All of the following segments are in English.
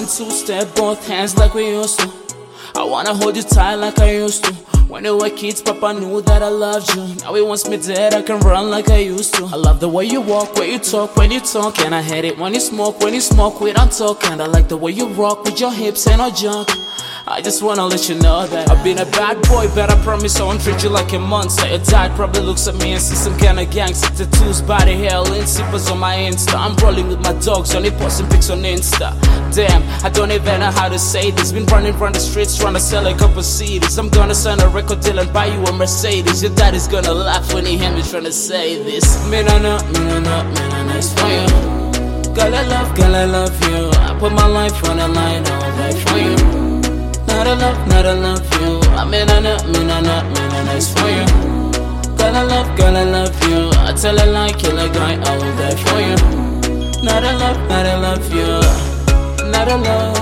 2, step both hands like we used to. I wanna hold you tight like I used to. When we were kids, Papa knew that I loved you. Now he wants me dead, I can run like I used to. I love the way you walk, when you talk, and I hate it when you smoke, we don't talk. And I like the way you rock with your hips and no junk. I just wanna let you know that I've been a bad boy, but I promise I won't treat you like a monster. Your dad probably looks at me and sees some kind of gangster. Tattoos, body hair, lean zippers on my Insta. I'm rolling with my dogs, only posting pics on Insta. Damn, I don't even know how to say this. Been running around the streets trying to sell a couple CDs. I'm gonna sign a record deal and buy you a Mercedes. Your dad is gonna laugh when he hear me trying to say this. Man, I know, it's for you. Girl, I love you. I put my life on the line all day for you. Not a love you. I mean, I know, it's for you. Girl, I love you. I tell her like you like I all day for you. Not a love you. Not a love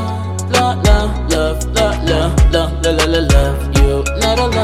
you. Not a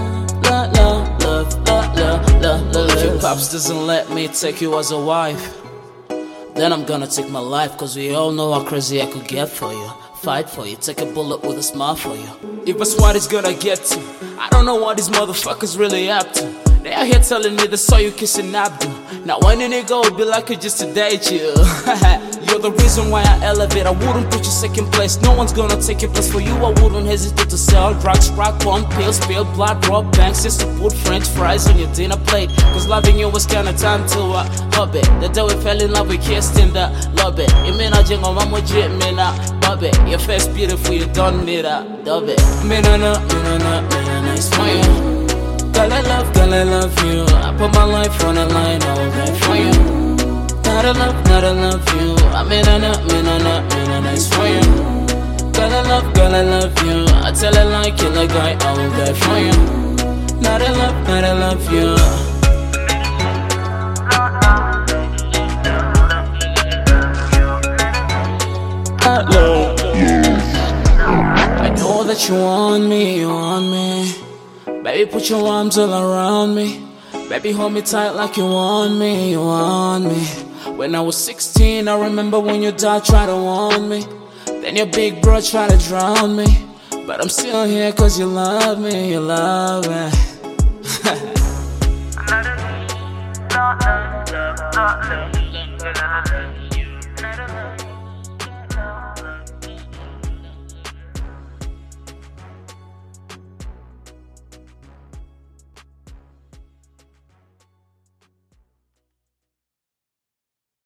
love. If your pops doesn't let me take you as a wife, then I'm gonna take my life. Cause we all know how crazy I could get for you. Fight for you, take a bullet with a smile for you. If that's what it's gonna get to, I don't know what these motherfuckers really up to. They out here telling me they saw you kissing Abdul. Now when did it go, it'd be like it just to date you. You're the reason why I elevate. I wouldn't put you second place. No one's gonna take your place for you. I wouldn't hesitate to sell drugs, rock, bomb, pills, spill blood, rob banks, just to put French fries on your dinner plate. Cause loving you was kinda time to hobby. The day we fell in love, we kissed in the lobby. You mean I jingle mama jit me na bobby. Your face beautiful, you don't need a dub it. Me no, it's for you. Girl, I love you. I put my life on the line all day for you. Not a love you. I mean, I know, it's for you. Girl, I love you. I tell her like you like I all day for you. Not a love you. I know that you want me. Baby, put your arms all around me. Baby, hold me tight like you want me. When I was 16, I remember when your dad tried to warn me. Then your big bro tried to drown me. But I'm still here cause you love me.